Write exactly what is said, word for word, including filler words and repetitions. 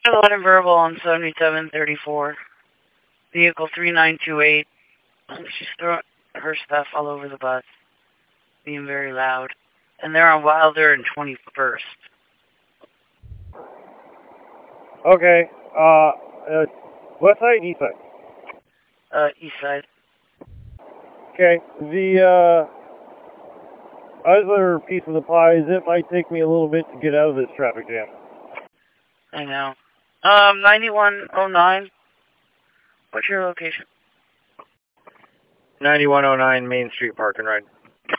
eleven verbal on seventy-seven thirty-four. Vehicle three nine two eight. She's throwing her stuff all over the bus, being very loud. And they're on Wilder and twenty-first. Okay. Uh, uh, west side, east side? Uh, east side. Okay. The, uh, other piece of the pie is it might take me a little bit to get out of this traffic jam. I know. Um, ninety-one oh nine. What's your location? ninety-one oh nine Main Street Park and Ride.